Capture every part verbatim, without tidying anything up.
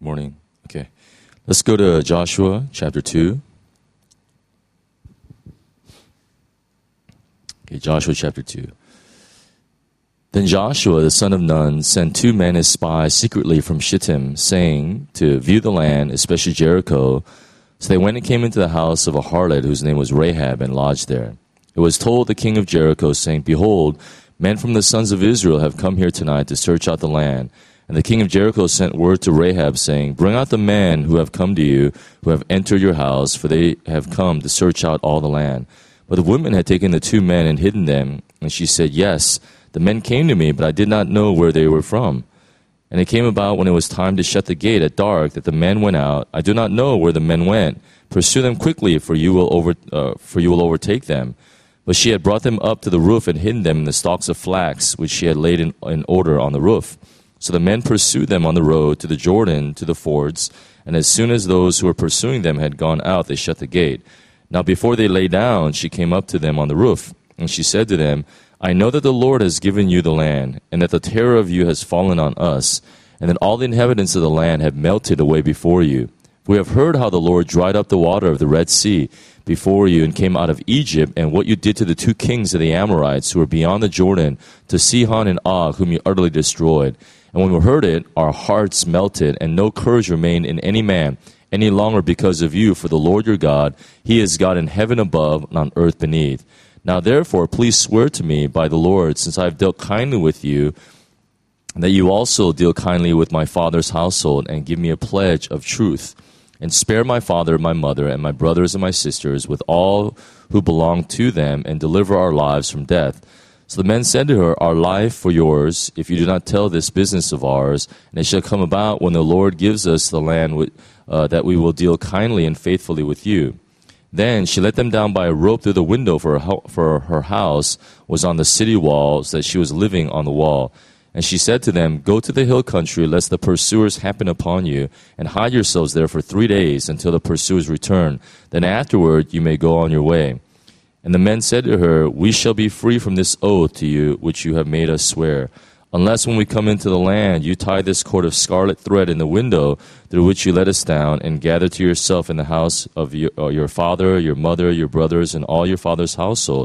Morning. Okay. Let's go to Joshua chapter two. Okay, Joshua chapter two. Then Joshua, the son of Nun, sent two men as spies secretly from Shittim, saying, to view the land, especially Jericho. So they went and came into the house of a harlot whose name was Rahab, and lodged there. It was told the king of Jericho, saying, Behold, men from the sons of Israel have come here tonight to search out the land. And the king of Jericho sent word to Rahab, saying, Bring out the men who have come to you, who have entered your house, for they have come to search out all the land. But the woman had taken the two men and hidden them. And she said, Yes, the men came to me, but I did not know where they were from. And it came about when it was time to shut the gate at dark that the men went out. I do not know where the men went. Pursue them quickly, for you will over uh, for you will overtake them. But she had brought them up to the roof and hidden them in the stalks of flax, which she had laid in, in order on the roof. So the men pursued them on the road to the Jordan, to the fords, and as soon as those who were pursuing them had gone out, they shut the gate. Now before they lay down, she came up to them on the roof, and she said to them, I know that the Lord has given you the land, and that the terror of you has fallen on us, and that all the inhabitants of the land have melted away before you. We have heard how the Lord dried up the water of the Red Sea before you and came out of Egypt, and what you did to the two kings of the Amorites who were beyond the Jordan, to Sihon and Og, whom you utterly destroyed. And when we heard it, our hearts melted, and no courage remained in any man any longer because of you, for the Lord your God, He is God in heaven above and on earth beneath. Now therefore, please swear to me by the Lord, since I have dealt kindly with you, that you also deal kindly with my father's household, and give me a pledge of truth. And spare my father, my mother, and my brothers and my sisters, with all who belong to them, and deliver our lives from death. So the men said to her, Our life for yours, if you do not tell this business of ours. And it shall come about, when the Lord gives us the land, uh, that we will deal kindly and faithfully with you. Then she let them down by a rope through the window, for her, for her house was on the city walls, that she was living on the wall. And she said to them, Go to the hill country, lest the pursuers happen upon you, and hide yourselves there for three days until the pursuers return. Then afterward you may go on your way. And the men said to her, We shall be free from this oath to you, which you have made us swear, unless when we come into the land you tie this cord of scarlet thread in the window through which you let us down, and gather to yourself in the house of your, uh, your father, your mother, your brothers, and all your father's household.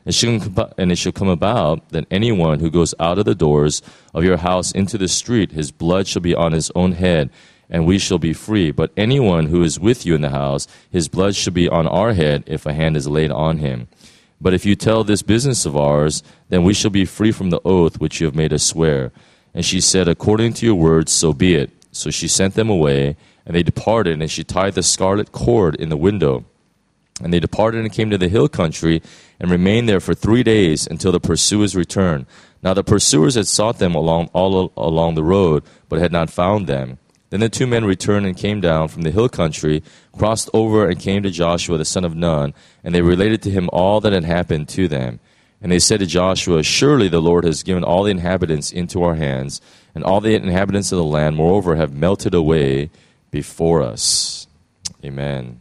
And it shall come about that anyone who goes out of the doors of your house into the street, his blood shall be on his own head, and we shall be free. But anyone who is with you in the house, his blood shall be on our head, if a hand is laid on him. But if you tell this business of ours, then we shall be free from the oath which you have made us swear. And she said, According to your words, so be it. So she sent them away, and they departed, and she tied the scarlet cord in the window. And they departed and came to the hill country, and remained there for three days until the pursuers returned. Now the pursuers had sought them along all along the road, but had not found them. Then the two men returned and came down from the hill country, crossed over and came to Joshua the son of Nun, and they related to him all that had happened to them. And they said to Joshua, Surely the Lord has given all the inhabitants into our hands, and all the inhabitants of the land, moreover, have melted away before us. Amen.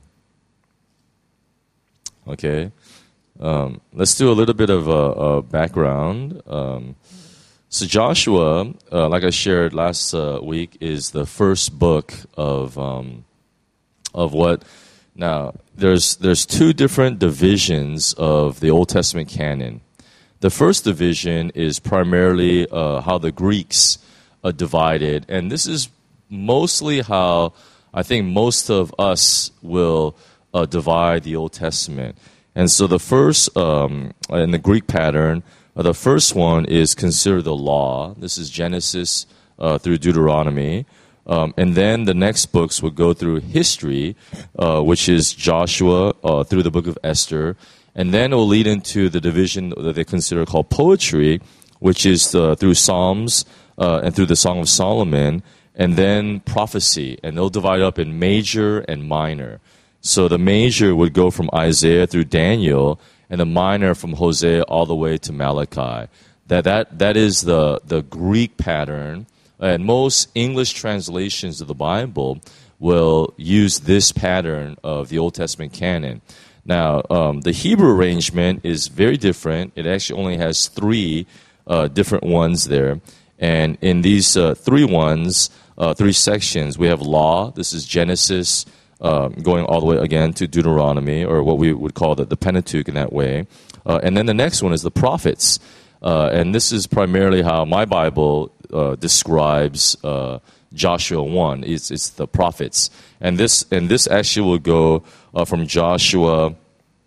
Okay. Um, let's do a little bit of a, a background. Um, so Joshua, uh, like I shared last uh, week, is the first book of um, of what. Now, there's there's two different divisions of the Old Testament canon. The first division is primarily uh, how the Greeks uh, divided, and this is mostly how I think most of us will uh, divide the Old Testament. And so the first, um, in the Greek pattern, uh, the first one is considered the law. This is Genesis uh, through Deuteronomy. Um, and then the next books would go through history, uh, which is Joshua uh, through the book of Esther. And then it will lead into the division that they consider called poetry, which is uh, through Psalms uh, and through the Song of Solomon, and then prophecy. And they'll divide up in major and minor. So the major would go from Isaiah through Daniel, and the minor from Hosea all the way to Malachi. That that that is the, the Greek pattern, and most English translations of the Bible will use this pattern of the Old Testament canon. Now, um, the Hebrew arrangement is very different. It actually only has three uh, different ones there. And in these uh, three ones, uh, three sections. We have law. This is Genesis, uh, going all the way again to Deuteronomy, or what we would call the, the Pentateuch in that way. Uh, and then the next one is the prophets. Uh, and this is primarily how my Bible uh, describes uh, Joshua one. It's, it's the prophets. And this and this actually will go uh, from Joshua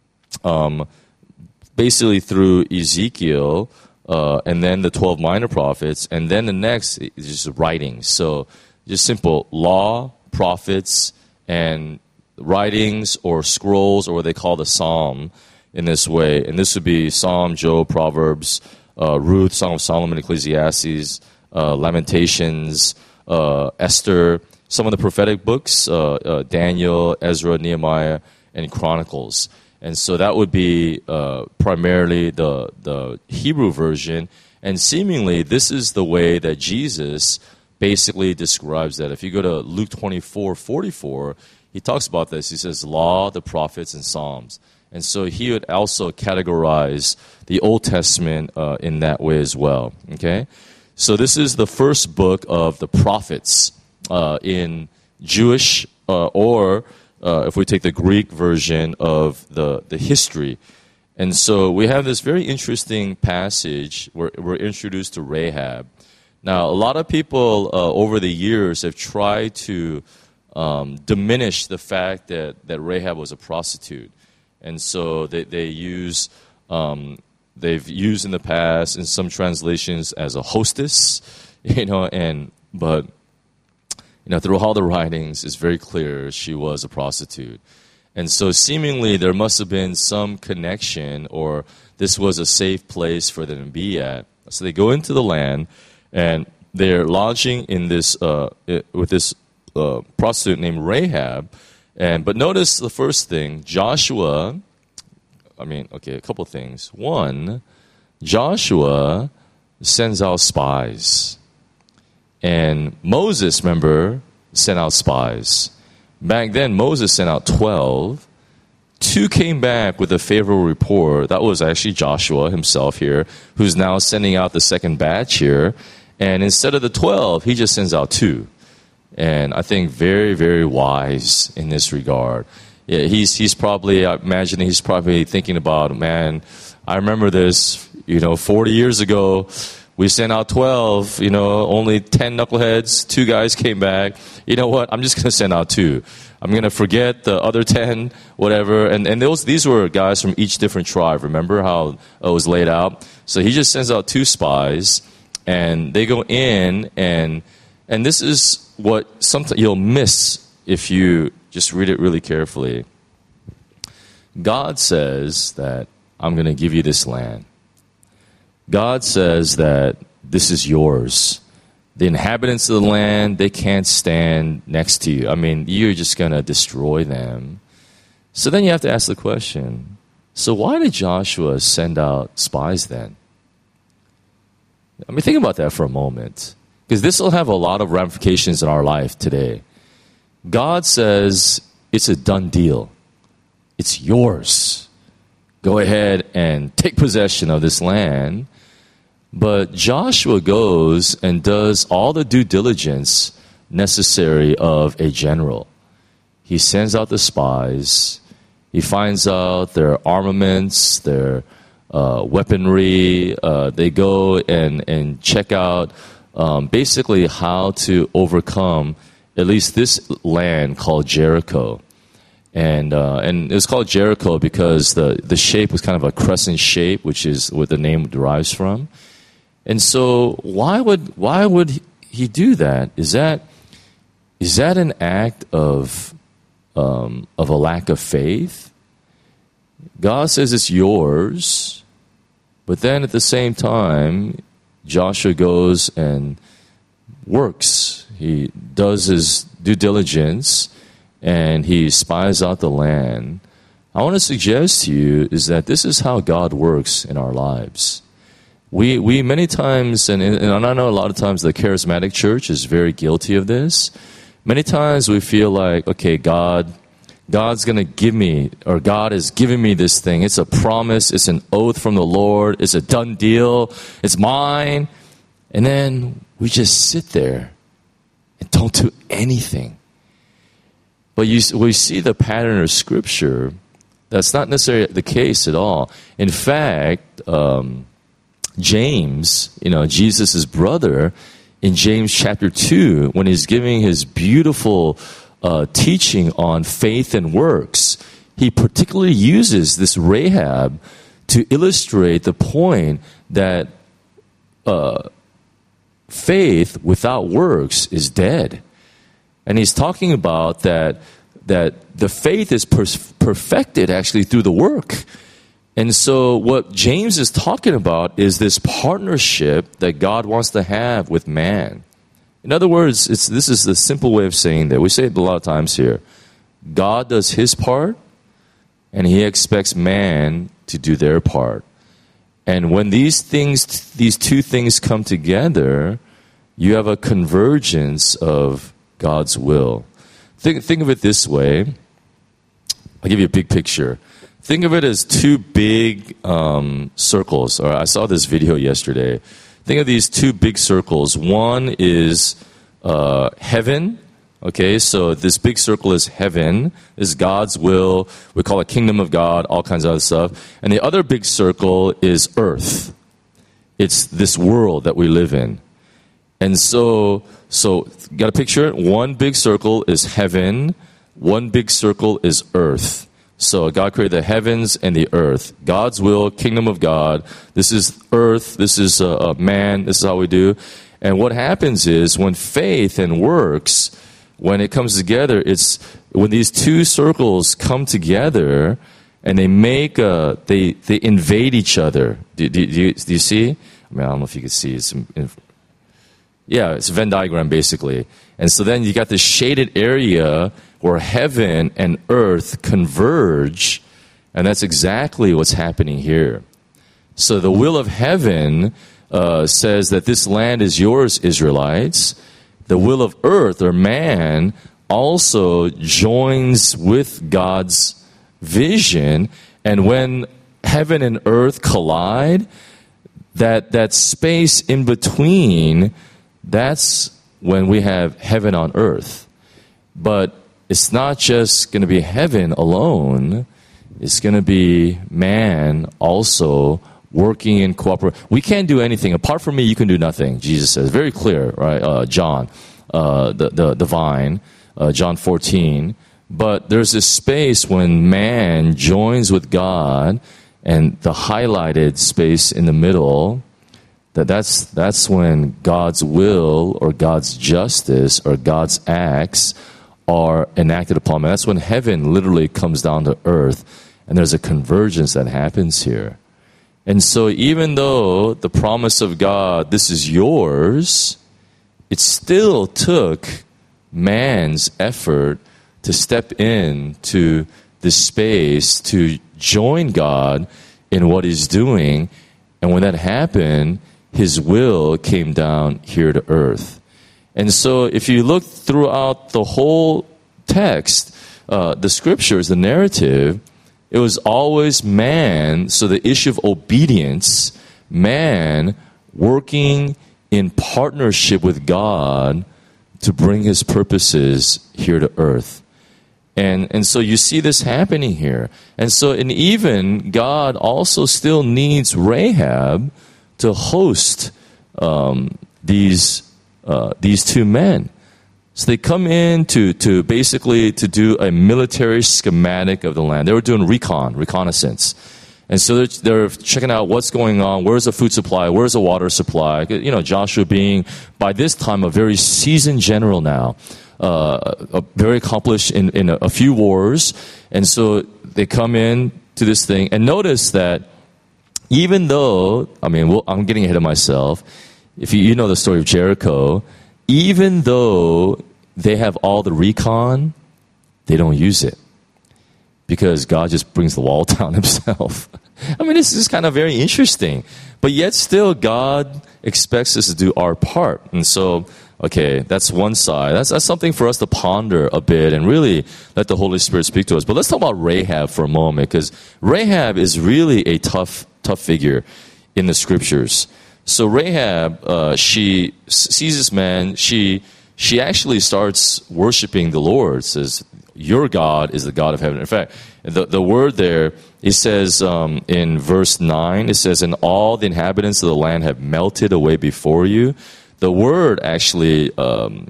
um, basically through Ezekiel, uh, and then the twelve minor prophets, and then the next is just writings. So just simple law, prophets, and writings or scrolls, or what they call the psalm in this way. And this would be Psalm, Job, Proverbs, uh, Ruth, Song of Solomon, Ecclesiastes, uh, Lamentations, uh, Esther, some of the prophetic books, uh, uh, Daniel, Ezra, Nehemiah, and Chronicles. And so that would be uh, primarily the, the Hebrew version. And seemingly, this is the way that Jesus basically describes that. If you go to Luke twenty-four forty-four, he talks about this. He says, law, the prophets, and Psalms. And so he would also categorize the Old Testament uh, in that way as well. Okay? So this is the first book of the prophets uh, in Jewish uh, or... Uh, if we take the Greek version of the, the history. And so we have this very interesting passage where we're introduced to Rahab. Now, a lot of people uh, over the years have tried to um, diminish the fact that, that Rahab was a prostitute. And so they, they use, um, they've used in the past in some translations as a hostess, you know, and, but, you know, through all the writings, it's very clear she was a prostitute. And so seemingly there must have been some connection, or this was a safe place for them to be at. So they go into the land, and they're lodging in this uh, with this uh, prostitute named Rahab. And but notice the first thing, Joshua, I mean, okay, a couple things. One, Joshua sends out spies. And Moses, remember, sent out spies. Back then, Moses sent out twelve. Two came back with a favorable report. That was actually Joshua himself here, who's now sending out the second batch here. And instead of the twelve, he just sends out two. And I think very, very wise in this regard. Yeah, he's he's probably, I imagine he's probably thinking about, man, I remember this, you know, forty years ago. We sent out twelve, you know, only ten knuckleheads, two guys came back. You know what? I'm just going to send out two. I'm going to forget the other ten, whatever. And and those these were guys from each different tribe. Remember how it was laid out? So he just sends out two spies, and they go in, and and this is what sometimes you'll miss if you just read it really carefully. God says that I'm going to give you this land. God says that this is yours. The inhabitants of the land, they can't stand next to you. I mean, you're just going to destroy them. So then you have to ask the question, so why did Joshua send out spies then? I mean, think about that for a moment. Because this will have a lot of ramifications in our life today. God says it's a done deal. It's yours. Go ahead and take possession of this land. But Joshua goes and does all the due diligence necessary of a general. He sends out the spies. He finds out their armaments, their uh, weaponry. Uh, they go and, and check out um, basically how to overcome at least this land called Jericho. And uh, and it was called Jericho because the, the shape was kind of a crescent shape, which is what the name derives from. And so, why would why would he do that? Is that is that an act of um, of a lack of faith? God says it's yours, but then at the same time, Joshua goes and works. He does his due diligence, and he spies out the land. I want to suggest to you is that this is how God works in our lives. We we many times, and, and I know a lot of times the charismatic church is very guilty of this. Many times we feel like, okay, God, God's going to give me, or God is giving me this thing. It's a promise. It's an oath from the Lord. It's a done deal. It's mine. And then we just sit there and don't do anything. But you, we see the pattern of Scripture. That's not necessarily the case at all. In fact, um, James, you know, Jesus' brother, in James chapter two, when he's giving his beautiful uh, teaching on faith and works, he particularly uses this Rahab to illustrate the point that uh, faith without works is dead. And he's talking about that that the faith is per- perfected actually through the work. And so what James is talking about is this partnership that God wants to have with man. In other words, it's, this is the simple way of saying that. We say it a lot of times here. God does his part, and he expects man to do their part. And when these things, these two things come together, you have a convergence of God's will. Think, think of it this way. I'll give you a big picture. Think of it as two big um, circles. Or I saw this video yesterday. Think of these two big circles. One is uh, heaven. Okay, so this big circle is heaven. This is God's will. We call it kingdom of God, all kinds of other stuff. And the other big circle is earth. It's this world that we live in. And so, so got a picture? One big circle is heaven. One big circle is earth. So God created the heavens and the earth. God's will, kingdom of God. This is earth. This is uh, man. This is how we do. And what happens is when faith and works, when it comes together, it's when these two circles come together and they make a, they they invade each other. Do, do, do, you, do you see? I mean, I don't know if you can see. It's in, yeah, it's a Venn diagram basically. And so then you got this shaded area where heaven and earth converge, and that's exactly what's happening here. So the will of heaven uh, says that this land is yours, Israelites. The will of earth, or man, also joins with God's vision, and when heaven and earth collide, that, that space in between, that's when we have heaven on earth. But it's not just going to be heaven alone. It's going to be man also working in cooperation. We can't do anything. Apart from me, you can do nothing, Jesus says. Very clear, right? Uh, John, uh, the, the, the vine, uh, John fourteen. But there's this space when man joins with God, and the highlighted space in the middle, that that's, that's when God's will or God's justice or God's acts are enacted upon man. That's when heaven literally comes down to earth, and there's a convergence that happens here. And so even though the promise of God, this is yours, it still took man's effort to step into this space to join God in what he's doing. And when that happened, his will came down here to earth. And so if you look throughout the whole text, uh, the scriptures, the narrative, it was always man, so the issue of obedience, man working in partnership with God to bring his purposes here to earth. And and so you see this happening here. And so, and even God also still needs Rahab to host um, these uh, these two men. So they come in to, to basically to do a military schematic of the land. They were doing recon, reconnaissance. And so they're, they're checking out what's going on, where's the food supply, where's the water supply. You know, Joshua being, by this time, a very seasoned general now, uh, very accomplished in, in a, a few wars. And so they come in to this thing. And notice that even though, I mean, well, I'm getting ahead of myself. If you, you know the story of Jericho, even though they have all the recon, they don't use it because God just brings the wall down himself. I mean, this is kind of very interesting. But yet still, God expects us to do our part. And so, okay, that's one side. That's, that's something for us to ponder a bit and really let the Holy Spirit speak to us. But let's talk about Rahab for a moment, because Rahab is really a tough, tough figure in the scriptures. So Rahab, uh, she sees this man. She she actually starts worshiping the Lord. It says, your God is the God of heaven. In fact, the, the word there, it says um, in verse nine, it says, and all the inhabitants of the land have melted away before you. The word actually um,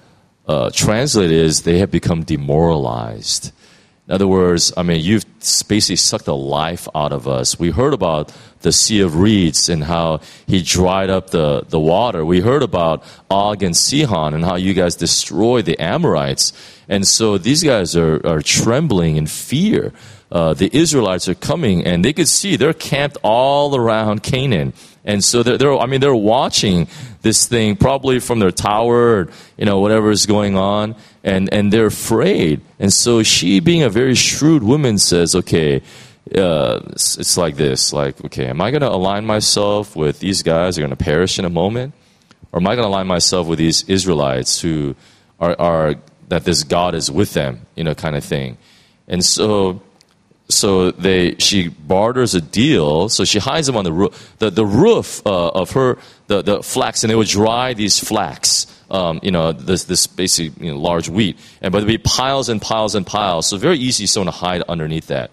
uh, translated is they have become demoralized. In other words, I mean, you've basically sucked the life out of us. We heard about the Sea of Reeds and how he dried up the, the water. We heard about Og and Sihon and how you guys destroyed the Amorites. And so these guys are, are trembling in fear. Uh, the Israelites are coming, and they could see they're camped all around Canaan. And so they're, they're, I mean, they're watching this thing probably from their tower, or, you know, whatever is going on, and, and they're afraid. And so she, being a very shrewd woman, says, okay, uh, it's, it's like this, like, okay, am I going to align myself with these guys who are going to perish in a moment? Or am I going to align myself with these Israelites who are, are, that this God is with them, you know, kind of thing. And so... So they, she barters a deal. So she hides them on the roof, the, the roof uh, of her, the, the flax, and they would dry these flax, um, you know, this, this basic, you know, large wheat. And but there'd be piles and piles and piles. So very easy someone to hide underneath that.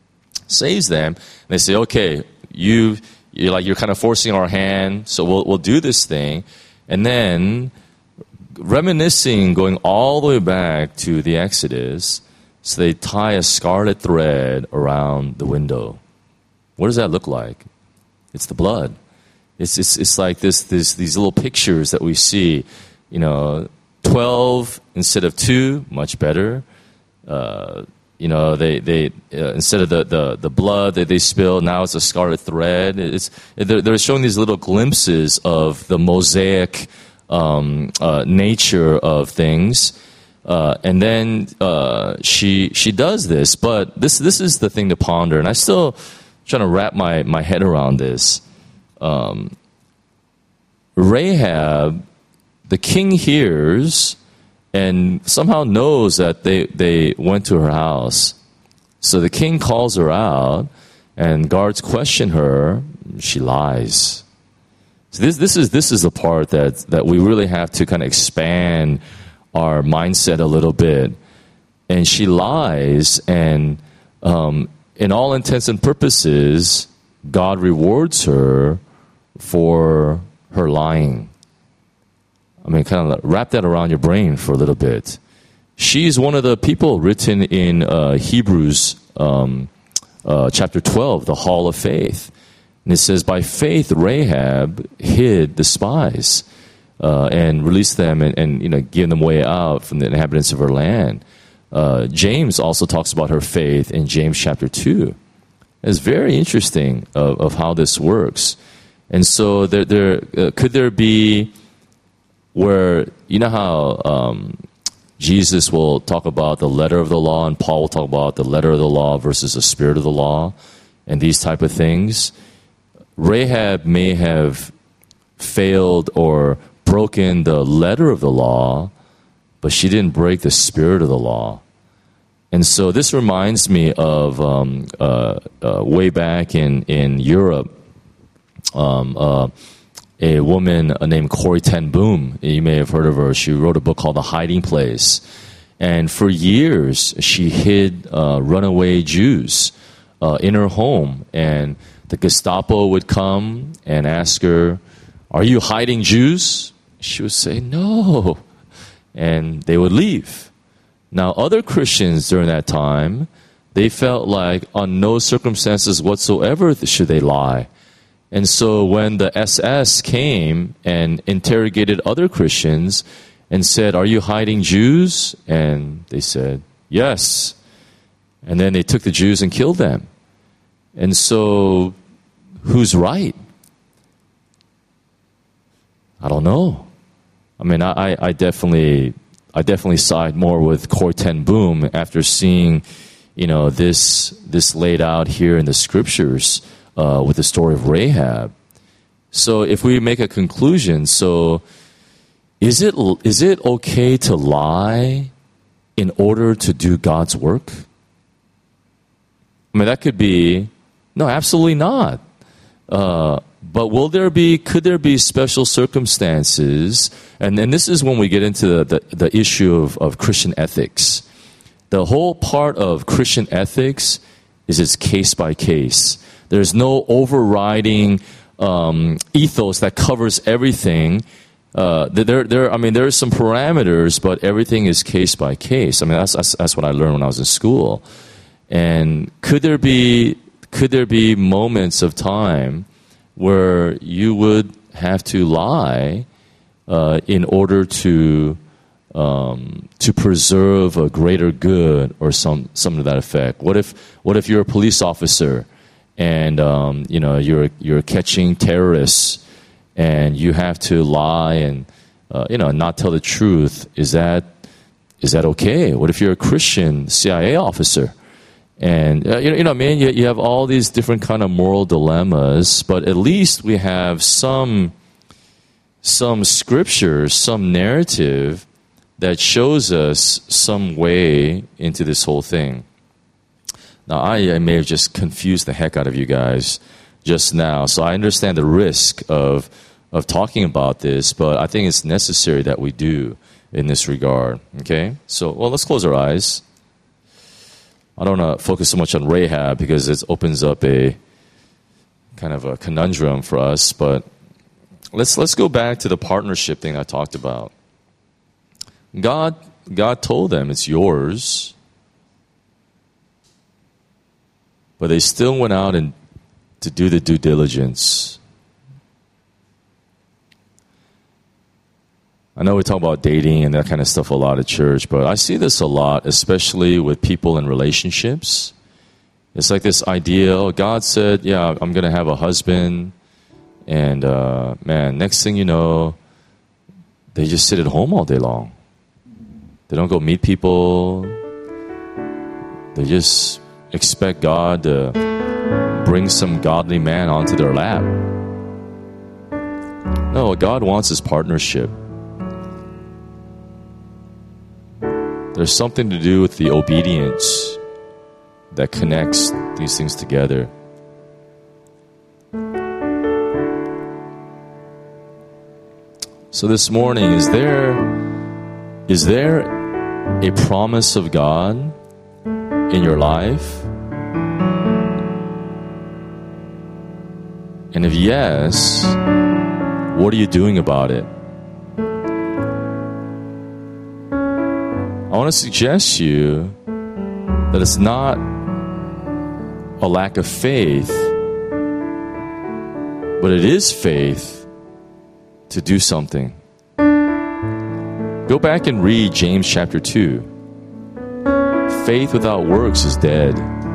Saves them. And they say, okay, you, you're like, you're kind of forcing our hand. So we'll, we'll do this thing. And then reminiscing, going all the way back to the Exodus, so they tie a scarlet thread around the window. What does that look like? It's the blood. It's it's it's like this this these little pictures that we see. You know, twelve instead of two, much better. Uh, you know, they they uh, instead of the, the, the blood that they spill, now it's a scarlet thread. It's they're, they're showing these little glimpses of the Mosaic um, uh, nature of things. Uh, and then uh, she she does this, but this this is the thing to ponder, and I still trying to wrap my, my head around this. Um, Rahab, the king hears and somehow knows that they, they went to her house. So the king calls her out, and guards question her. She lies. So this this is this is the part that that we really have to kind of expand our mindset a little bit. And she lies, and um, in all intents and purposes, God rewards her for her lying. I mean, kind of wrap that around your brain for a little bit. She's one of the people written in uh, Hebrews um, uh, chapter twelve, the Hall of Faith. And it says, by faith Rahab hid the spies, Uh, and release them and, and you know give them way out from the inhabitants of her land. Uh, James also talks about her faith in James chapter two. It's very interesting of, of how this works. And so there, there uh, could there be where, you know how um, Jesus will talk about the letter of the law, and Paul will talk about the letter of the law versus the spirit of the law, and these type of things. Rahab may have failed or broken the letter of the law, but she didn't break the spirit of the law. And so this reminds me of um, uh, uh, way back in, in Europe, um, uh, a woman named Corrie ten Boom. You may have heard of her. She wrote a book called The Hiding Place. And for years, she hid uh, runaway Jews uh, in her home. And the Gestapo would come and ask her, are you hiding Jews? She would say, no. And they would leave. Now, other Christians during that time, they felt like on no circumstances whatsoever should they lie. And so when the S S came and interrogated other Christians and said, are you hiding Jews? And they said, yes. And then they took the Jews and killed them. And so who's right? I don't know. I mean, I, I definitely, I definitely side more with Corrie ten Boom after seeing, you know, this this laid out here in the scriptures uh, with the story of Rahab. So, if we make a conclusion, so is it is it okay to lie in order to do God's work? I mean, that could be no, absolutely not. Uh, But will there be, could there be special circumstances? And then this is when we get into the, the, the issue of, of Christian ethics. The whole part of Christian ethics is it's case by case. There's no overriding um, ethos that covers everything. Uh, there, there. I mean, there are some parameters, but everything is case by case. I mean, that's, that's that's what I learned when I was in school. And could there be could there be moments of time where you would have to lie uh, in order to um, to preserve a greater good or some something to that effect? What if what if you're a police officer and um, you know you're you're catching terrorists and you have to lie and uh, you know not tell the truth? Is that is that okay? What if you're a Christian C I A officer? And, uh, you know, you know, man, you, you have all these different kind of moral dilemmas, but at least we have some, some scripture, some narrative that shows us some way into this whole thing. Now, I, I may have just confused the heck out of you guys just now, so I understand the risk of, of talking about this, but I think it's necessary that we do in this regard, okay? So, well, let's close our eyes. I don't want to focus so much on Rahab because it opens up a kind of a conundrum for us, but let's let's go back to the partnership thing I talked about. God God told them it's yours, but they still went out and to do the due diligence. I know we talk about dating and that kind of stuff a lot at church, but I see this a lot, especially with people in relationships. It's like this idea, oh, God said, yeah, I'm going to have a husband. And, uh, man, next thing you know, they just sit at home all day long. They don't go meet people. They just expect God to bring some godly man onto their lap. No, what God wants is partnership. There's something to do with the obedience that connects these things together. So this morning, is there is there a promise of God in your life? And if yes, what are you doing about it? I want to suggest to you that it's not a lack of faith, but it is faith to do something. Go back and read James chapter two. Faith without works is dead.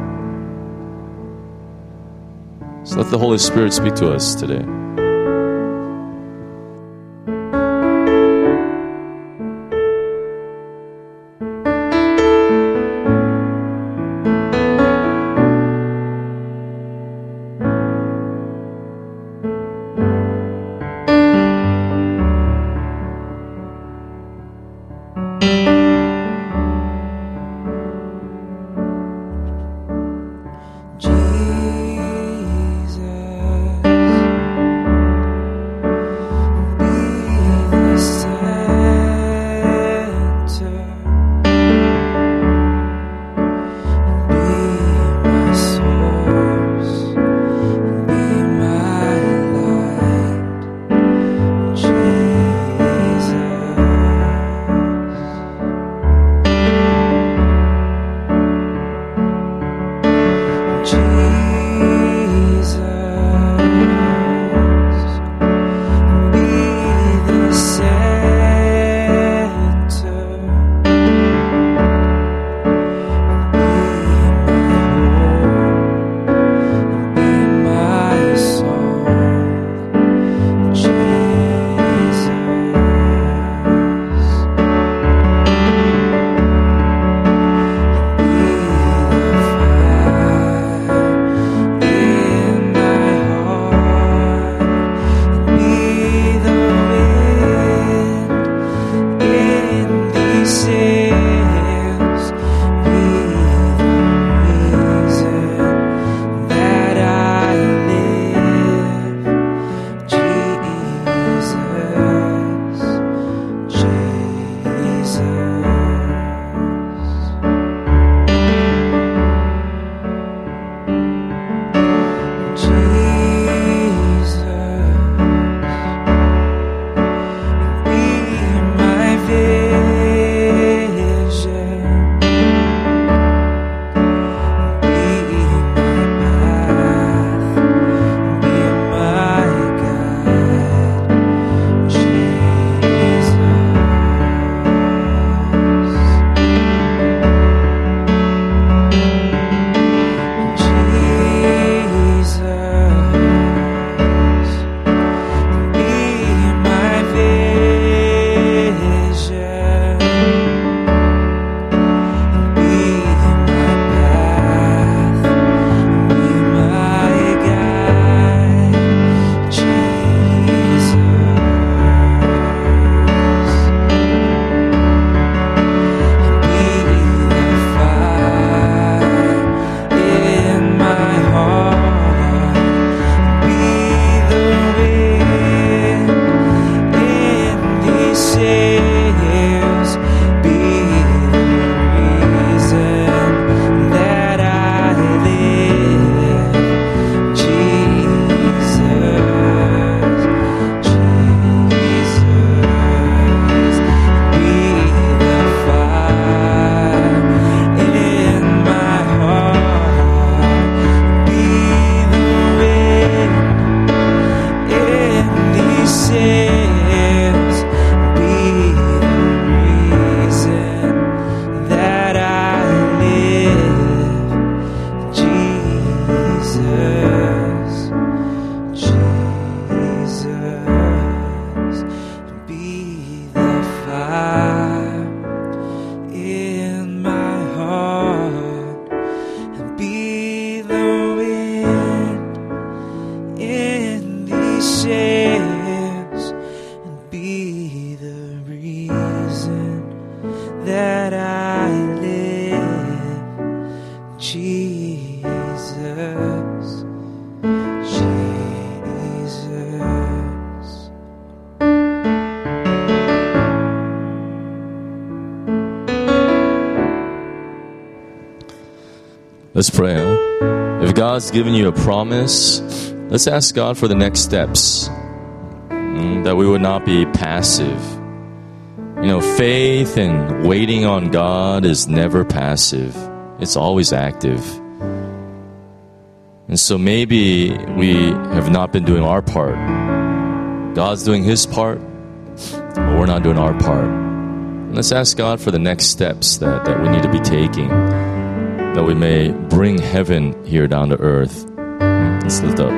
So let the Holy Spirit speak to us today. that I live, Jesus, Jesus. Let's pray, huh? If God's given you a promise, let's ask God for the next steps, mm, that we would not be passive. You know, faith and waiting on God is never passive. It's always active. And so maybe we have not been doing our part. God's doing His part, but we're not doing our part. And let's ask God for the next steps that, that we need to be taking, that we may bring heaven here down to earth. Let's lift up.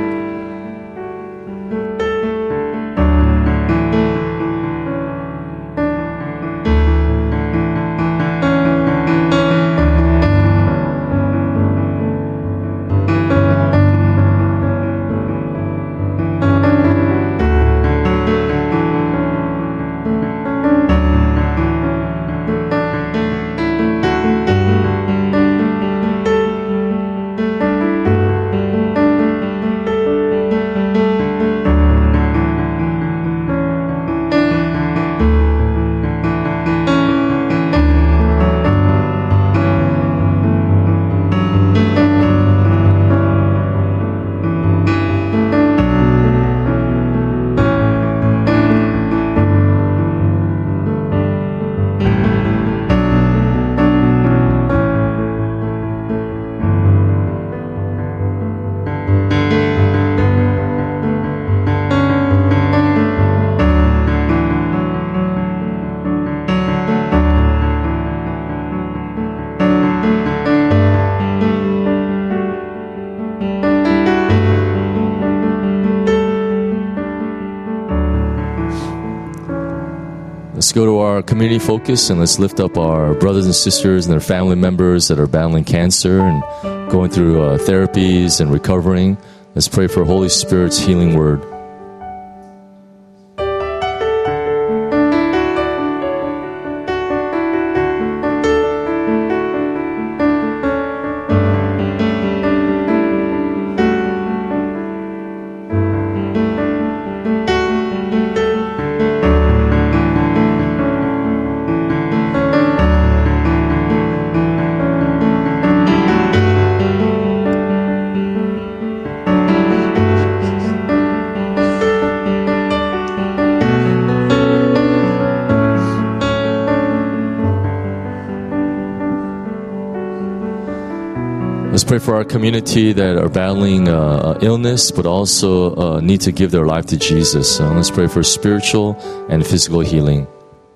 Let's go to our community focus and let's lift up our brothers and sisters and their family members that are battling cancer and going through uh, therapies and recovering. Let's pray for Holy Spirit's healing word. Let's pray for our community that are battling uh, illness, but also uh, need to give their life to Jesus. Uh, let's pray for spiritual and physical healing.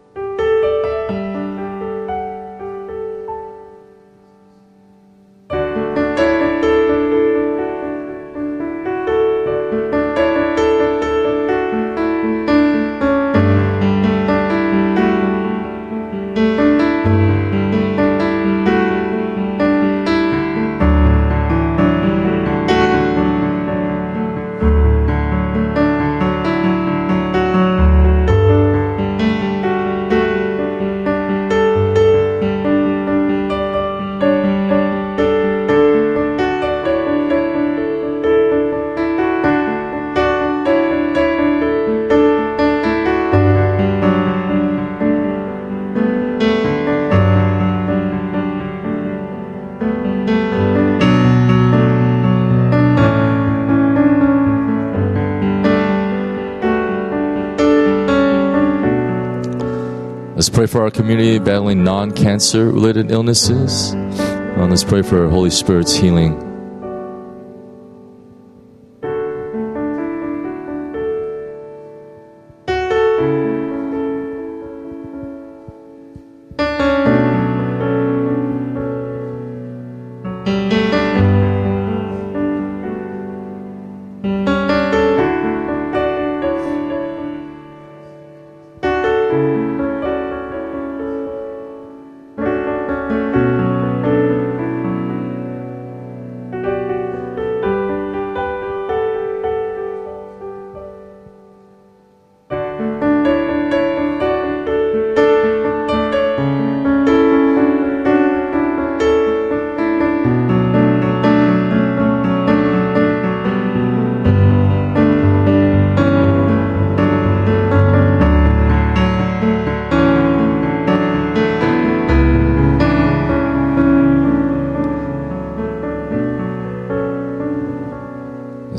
Let's pray for our community battling non-cancer related illnesses. Uh, let's pray for Holy Spirit's healing.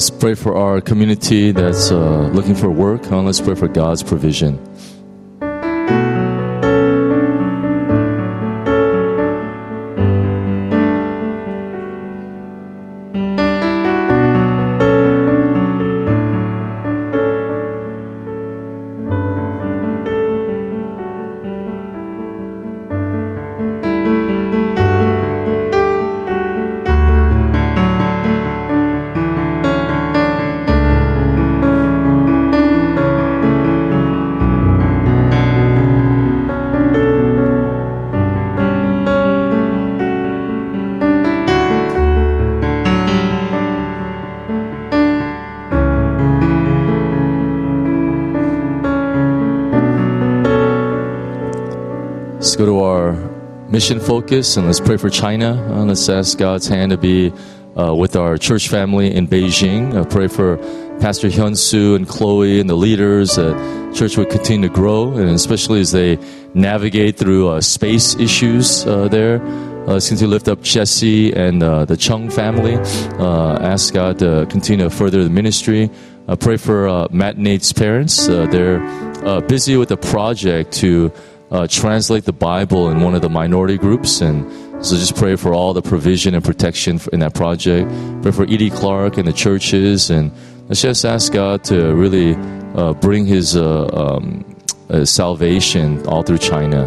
Let's pray for our community that's uh, looking for work. Uh, let's pray for God's provision. Let's go to our mission focus and let's pray for China. Uh, let's ask God's hand to be uh, with our church family in Beijing. Uh, pray for Pastor Hyun-Soo and Chloe and the leaders. Uh, church would continue to grow, and especially as they navigate through uh, space issues uh, there. Uh, let's continue to lift up Jesse and uh, the Chung family. Uh, ask God to continue to further the ministry. Uh, pray for uh, Matt and Nate's parents. Uh, they're uh, busy with a project to Uh, translate the Bible in one of the minority groups, and so just pray for all the provision and protection in that project. Pray for Edie Clark and the churches, and let's just ask God to really uh, bring His uh, um, uh, salvation all through China.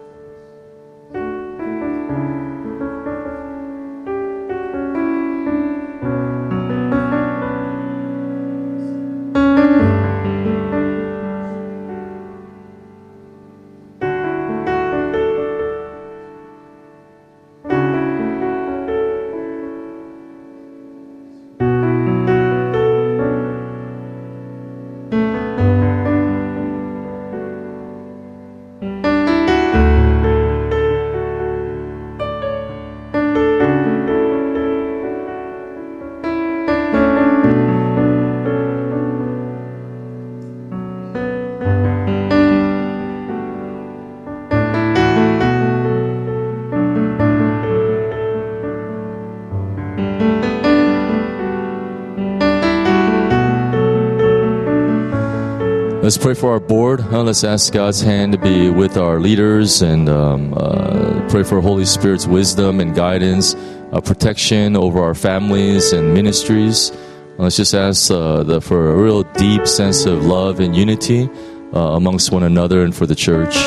Let's pray for our board. Uh, let's ask God's hand to be with our leaders and um, uh, pray for Holy Spirit's wisdom and guidance, uh, protection over our families and ministries. Uh, let's just ask uh, the, for a real deep sense of love and unity uh, amongst one another and for the church.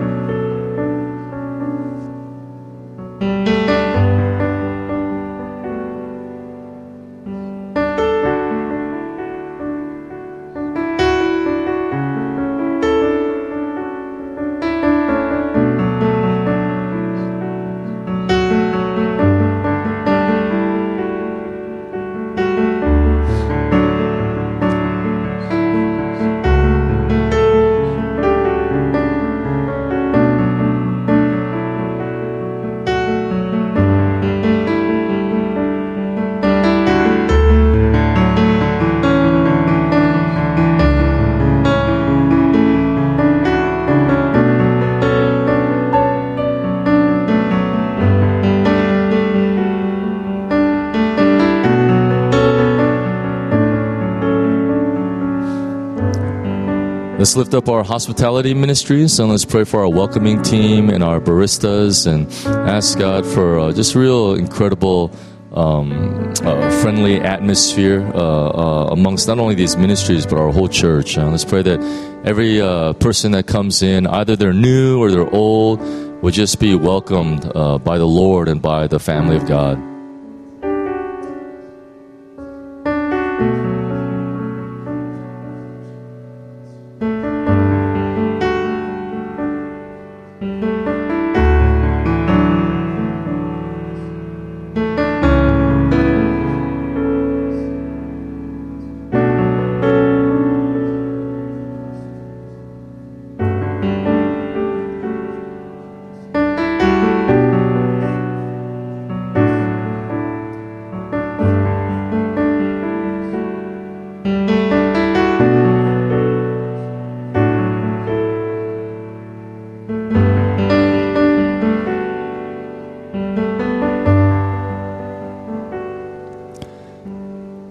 Let's lift up our hospitality ministries and let's pray for our welcoming team and our baristas and ask God for uh, just real incredible um, uh, friendly atmosphere uh, uh, amongst not only these ministries but our whole church. Uh, let's pray that every uh, person that comes in, either they're new or they're old, would just be welcomed uh, by the Lord and by the family of God.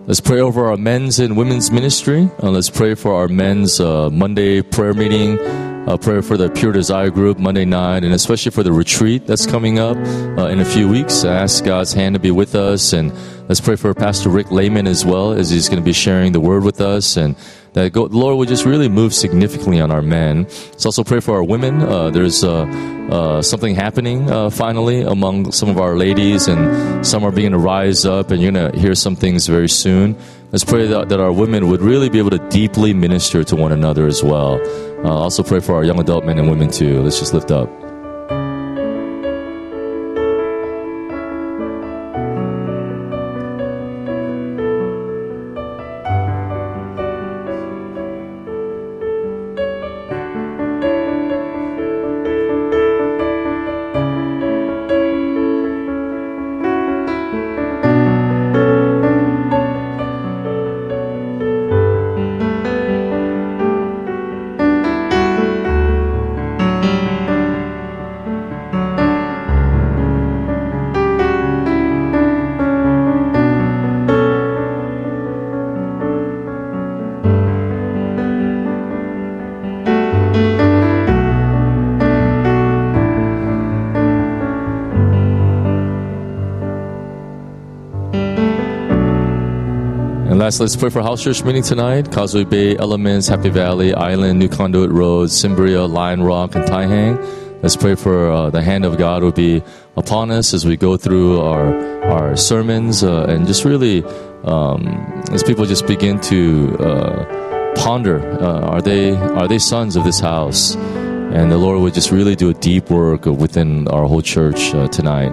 Let's pray over our men's and women's ministry. Uh, let's pray for our men's uh, Monday prayer meeting. Uh, pray for the Pure Desire group Monday night, and especially for the retreat that's coming up uh, in a few weeks. I ask God's hand to be with us, and let's pray for Pastor Rick Lehman as well, as he's going to be sharing the word with us, and that God, the Lord would just really move significantly on our men. Let's also pray for our women. Uh, there's uh, uh, something happening uh, finally among some of our ladies, and some are beginning to rise up, and you're going to hear some things very soon. Let's pray that, that our women would really be able to deeply minister to one another as well. Uh, also pray for our young adult men and women too. Let's just lift up. Last, let's pray for house church meeting tonight. Causeway Bay, Elements, Happy Valley, Island, New Conduit Road, Cimbria, Lion Rock, and Taihang. Let's pray for uh, the hand of God will be upon us as we go through our our sermons uh, and just really um, as people just begin to uh, ponder: uh, are they are they sons of this house? And the Lord would just really do a deep work within our whole church uh, tonight.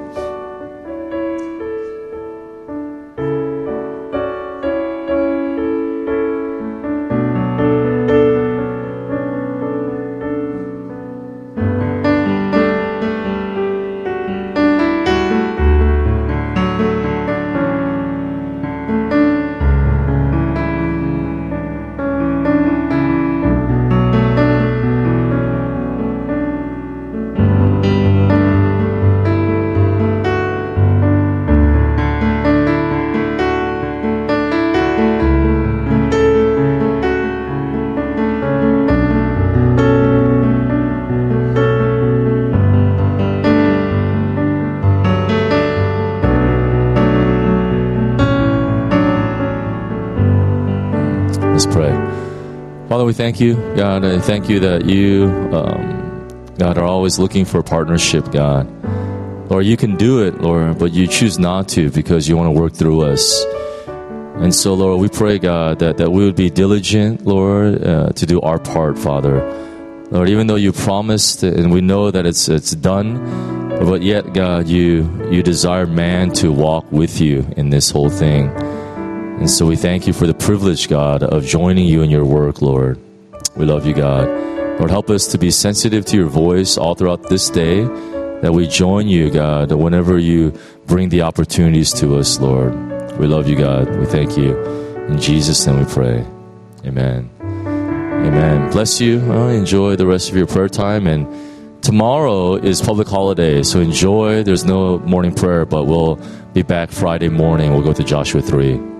Father, we thank you, God. I thank you that you, um, God, are always looking for partnership, God. Lord, you can do it, Lord, but you choose not to because you want to work through us. And so, Lord, we pray, God, that, that we would be diligent, Lord, uh, to do our part, Father. Lord, even though you promised and we know that it's it's done, but yet, God, you you desire man to walk with you in this whole thing. And so we thank you for the privilege, God, of joining you in your work, Lord. We love you, God. Lord, help us to be sensitive to your voice all throughout this day, that we join you, God, whenever you bring the opportunities to us, Lord. We love you, God. We thank you. In Jesus' name we pray. Amen. Amen. Bless you. Well, enjoy the rest of your prayer time. And tomorrow is public holiday, so enjoy. There's no morning prayer, but we'll be back Friday morning. We'll go to Joshua three.